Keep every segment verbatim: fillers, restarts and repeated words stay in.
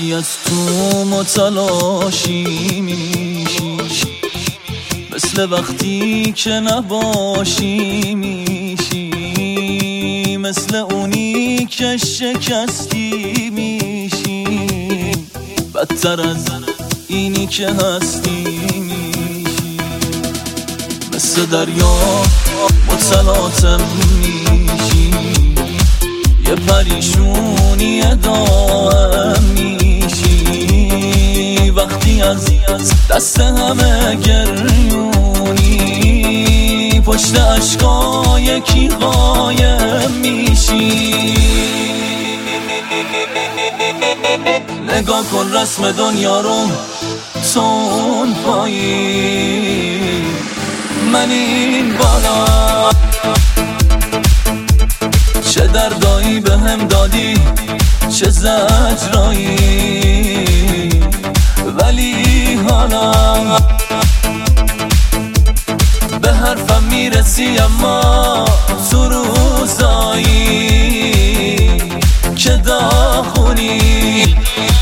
وقتی از تو متلاشی میشی، مثل وقتی که نباشی میشی، مثل اونی که شکستی میشی، بدتر از اینی که هستی میشی. مثل دریا متلاطم میشی، یه پریشونی دائم میشی، وقتی از دست همه گریونی، پشت عشقای کی قایم میشی. نگاه کن رسم دنیا رو تو اون پایی، من این بالا. چه دردایی به هم دادی، چه زجرایی، ولی حالا به حرفم میرسی، اما تو روزایی که داغونی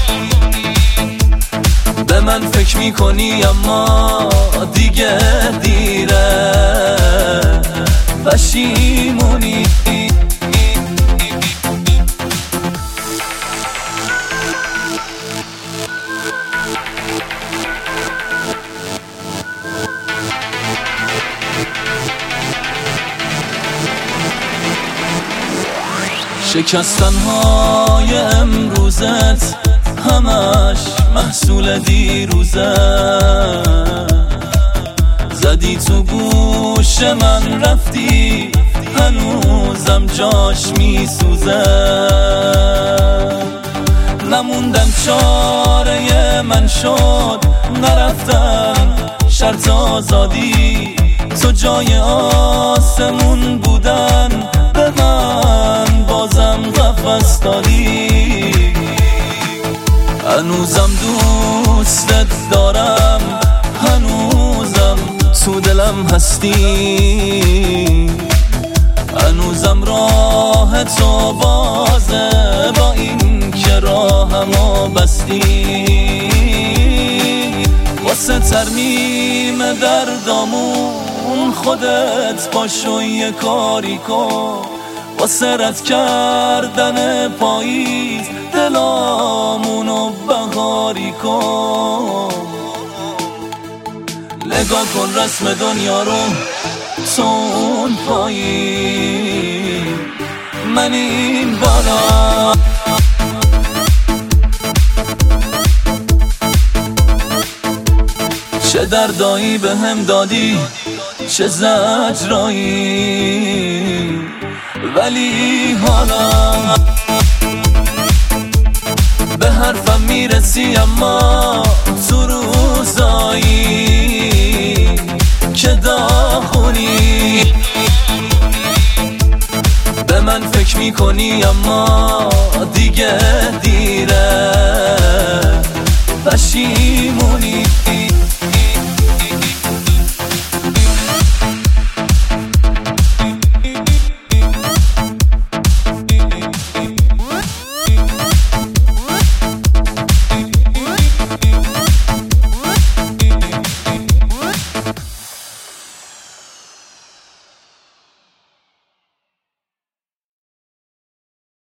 به من فکر میکنی، اما دیگه دیره، پشیمونی. شکستنهای امروزت همش محصول دیروزه، زدی تو گوش من رفتی، هنوزم جاش میسوزه. نموندن چاره من شد نرفتن، شرط آزادی تو جای آسمون بودن، به من بازم قفس دادی. هنوزم دوستت دارم، هنوزم تو دلم هستی، هنوزم راه تو بازه، با این که راهمو بستی. واسه ترمیم دردامون خودت پاشو یه کاری کن، واسه رد کردن پاییز دلامونو بهاری کن. نگاه کن رسم دنیا رو تو اون پایی، من این بالا. چه دردایی به هم دادی، چه زجرایی، ولی حالا به حرفم میرسی، اما تو روزایی که داغونی به من فکر میکنی، اما دیگه دیره، پشیمونی.